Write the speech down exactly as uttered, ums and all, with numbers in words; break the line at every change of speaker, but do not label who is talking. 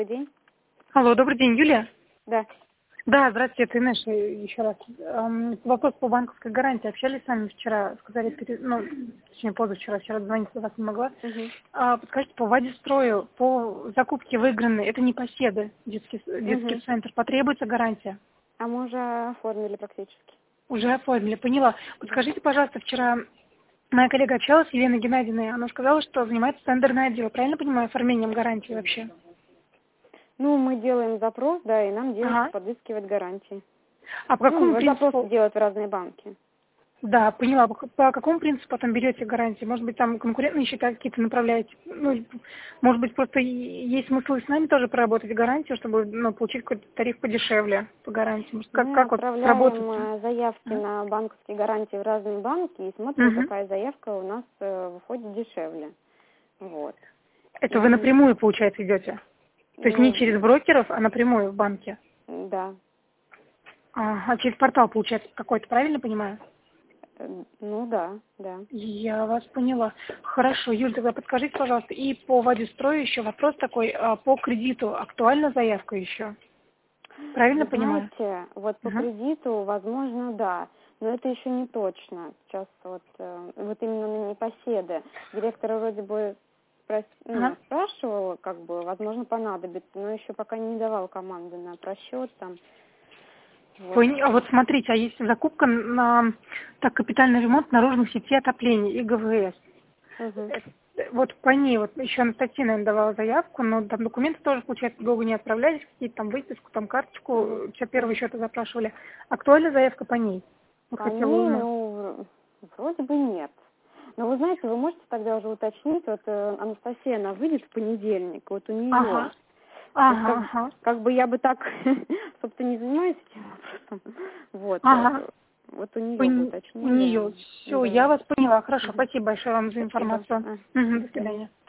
День.
Алло, добрый день, Юлия?
Да.
Да, здравствуйте, это Инесса еще раз. Эм, Вопрос по банковской гарантии. Общались с вами вчера, сказали, пере- ну, точнее, позавчера, вчера звонить до вас не могла.
Угу.
А, подскажите, по Вадистрою, по закупке выигранной, это не поседы, детский, детский
Угу.
центр, потребуется гарантия?
А мы уже оформили практически.
Уже оформили, поняла. Подскажите, пожалуйста, вчера моя коллега общалась с Еленой Геннадьевной, она сказала, что занимается тендерное отдел. Правильно понимаю, оформлением гарантии вообще?
Ну, мы делаем запрос, да, и нам делается
Ага.
подыскивать гарантии.
А по
Ну,
какому
мы запросы
принципу?
делают в разные банки.
Да, поняла. По по какому принципу потом берете гарантии? Может быть, там конкурентные счета какие-то направляете? Ну, может быть, просто и- есть смысл и с нами тоже проработать гарантию, чтобы, ну, получить какой-то тариф подешевле по гарантии? Может, как,
Мы
как вот
отправляем
сработать-то?
э, заявки
Ага.
на банковские гарантии в разные банки и смотрим,
Мгм.
какая заявка у нас э, выходит дешевле. Вот.
Это вы
И,
напрямую, получается, идете? То есть не через
ну,
брокеров, а напрямую в банке?
да.
А, а через портал, получается, какой-то, правильно понимаю?
Э, Ну, да, да.
Я вас поняла. Хорошо, Юль, тогда подскажите, пожалуйста, и по Вадистрою еще вопрос такой, а, по кредиту актуальна заявка еще? Правильно
Вы
понимаю?
знаете, вот по
Ага.
кредиту, возможно, да, но это еще не точно. Сейчас вот, э, вот именно на непоседы. Директор вроде бы прос- ну,
Ага.
спрашивал, как бы, возможно, понадобится, но еще пока не давал команды на просчет там. Вот.
Пон- А вот смотрите, а есть закупка на так, капитальный ремонт наружных сетей отопления и ГВС.
Мгм.
Э, Вот по ней, вот еще Анастасия, наверное, давала заявку, но там документы тоже, получается, долго не отправлялись, какие-то там выписку, там
Мгм.
карточку, все первые
Мгм.
счета запрашивали. Актуальна заявка по ней? Вот
По
хотела
ней,
узнать.
ну, в- вроде бы нет. Но вы знаете, вы можете тогда уже уточнить, вот э, Анастасия, она выйдет в понедельник, вот у нее.
Ага,
То есть как,
ага, ага,
как бы я бы так, собственно, не занимаюсь этим вопросом. Вот.
ага.
э, Вот у
У,
нее бы
н- у
уточню, да.
нее. Все,
Да.
я вас поняла. Хорошо,
Мгм.
спасибо большое вам за
Спасибо.
информацию.
А,
Мгм,
до
до
свидания.
свидания.